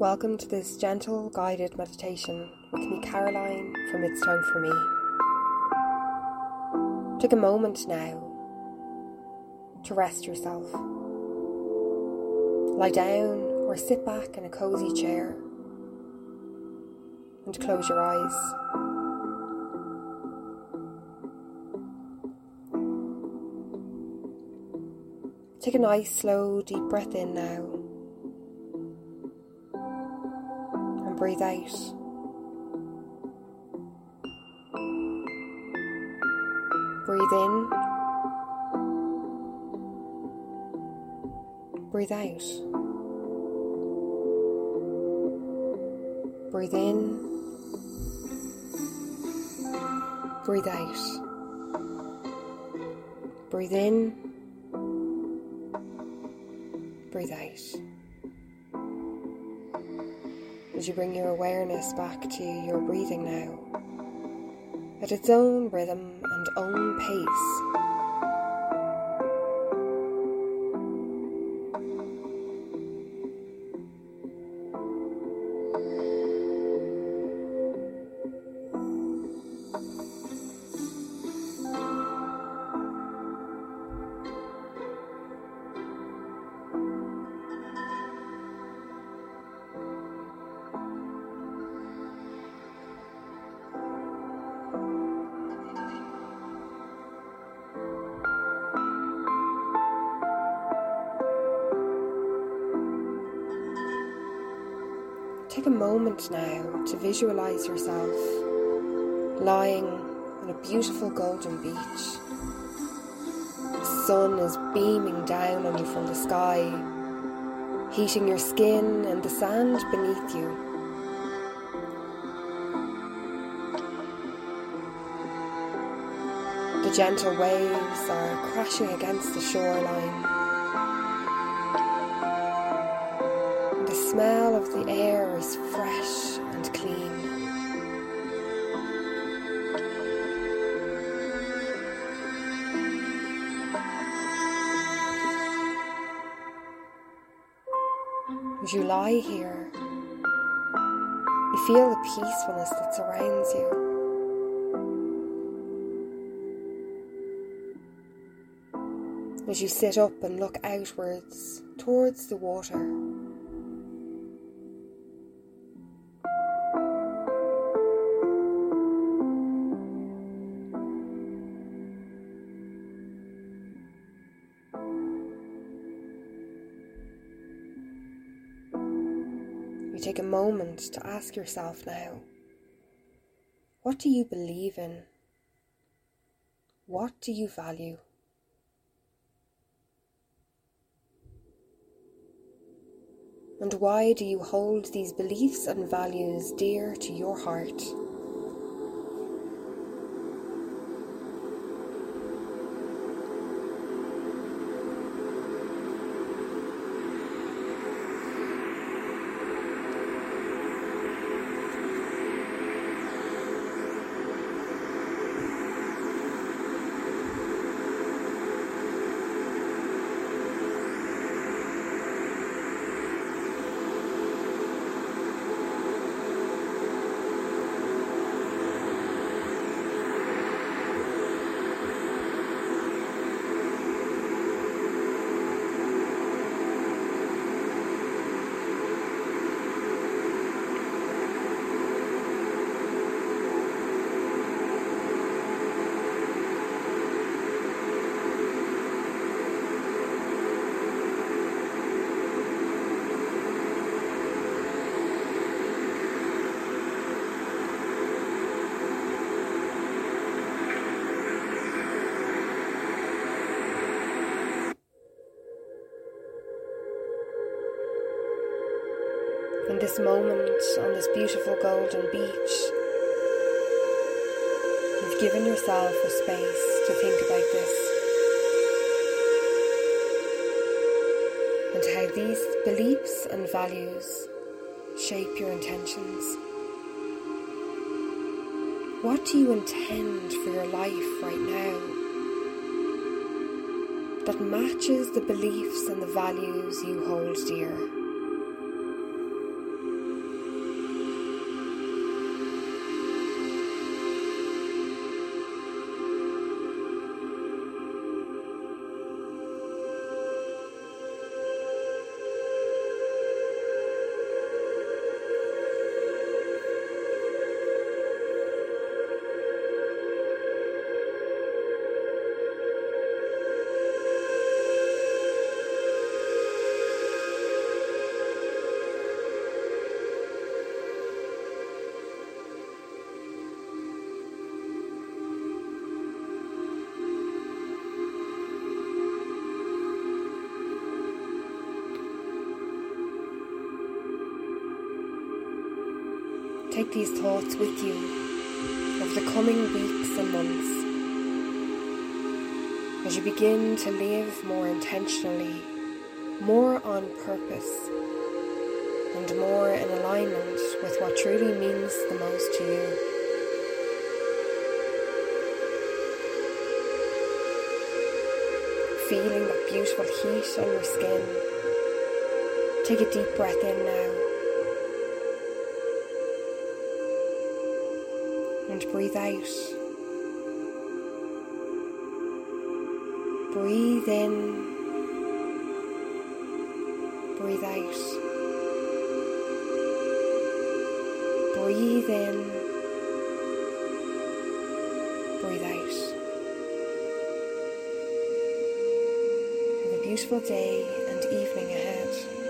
Welcome to this gentle guided meditation with me, Caroline, from It's Time for Me. Take a moment now to rest yourself. Lie down or sit back in a cozy chair and close your eyes. Take a nice, slow, deep breath in now. And breathe out. Breathe in. Breathe out. Breathe in. Breathe out. Breathe in. Breathe out. As you bring your awareness back to your breathing now, at its own rhythm and own pace. Take a moment now to visualize yourself lying on a beautiful golden beach. The sun is beaming down on you from the sky, heating your skin and the sand beneath you. The gentle waves are crashing against the shoreline. The smell of the air is fresh and clean. As you lie here, you feel the peacefulness that surrounds you. As you sit up and look outwards towards the water, you take a moment to ask yourself now, what do you believe in? What do you value? And why do you hold these beliefs and values dear to your heart? In this moment, on this beautiful golden beach, you've given yourself a space to think about this and how these beliefs and values shape your intentions. What do you intend for your life right now that matches the beliefs and the values you hold dear? Take these thoughts with you over the coming weeks and months as you begin to live more intentionally, more on purpose, and more in alignment with what truly means the most to you. Feeling that beautiful heat on your skin. Take a deep breath in now. And breathe out. Breathe in. Breathe out. Breathe in. Breathe out. Have a beautiful day and evening ahead.